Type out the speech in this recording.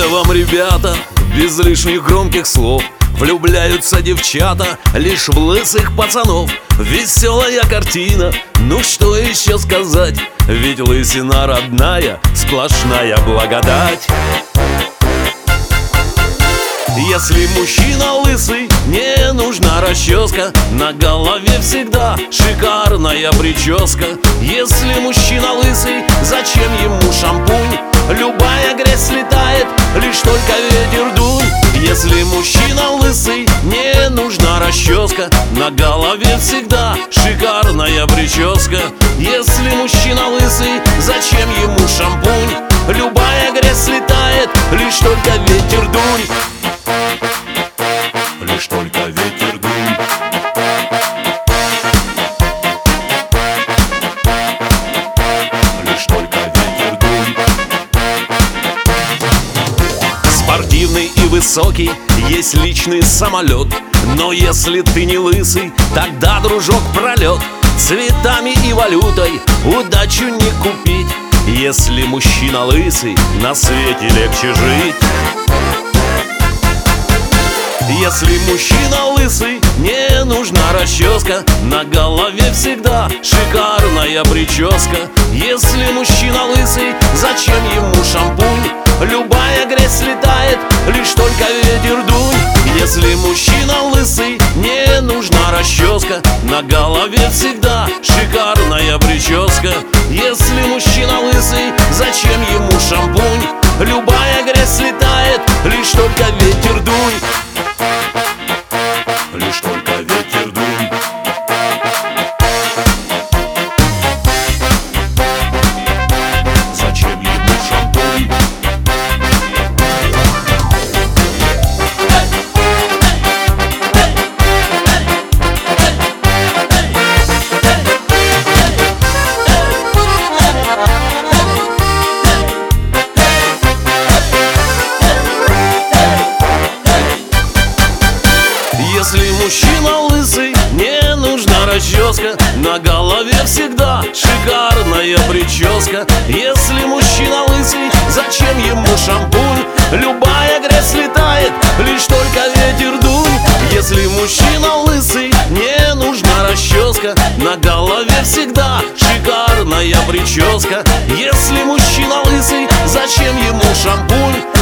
Это вам, ребята, без лишних громких слов. Влюбляются девчата лишь в лысых пацанов. Веселая картина, ну что еще сказать? Ведь лысина родная, сплошная благодать. Если мужчина лысый, не нужна расческа. На голове всегда шикарная прическа. Если мужчина лысый, зачем ему шампунь? Любая грязь слетает, лишь только ветер дунь. Если мужчина лысый, не нужна расческа. На голове всегда шикарная прическа. Если мужчина лысый, зачем ему шампунь? Любая грязь слетает, лишь только ветер дунь. Лишь только ветер дунь. Лишь только ветер дунь. Спортивный и высокий, есть личный самолет. Но если ты не лысый, тогда, дружок, пролет. Цветами и валютой удачу не купить. Если мужчина лысый, на свете легче жить. Если мужчина лысый, не нужна расческа. На голове всегда шикарная прическа. Если мужчина лысый, зачем ему шампунь? Любая грязь слетает, лишь только ветер дунь. Если мужчина лысый, не нужна расческа. На голове всегда шикарная прическа. Если мужчина лысый, зачем ему шампунь? Любая грязь слетает, лишь только ветер дунь. Лишь только ветер дунь. Зачем ему шампунь? Если мужчина лысый, не нужна расческа. На голове всегда шикарная прическа. Если мужчина лысый, зачем ему шампунь? Любая грязь слетает, лишь только ветер дунь. Если мужчина лысый, не нужна расческа. На голове всегда шикарная прическа. Если мужчина лысый, зачем ему шампунь?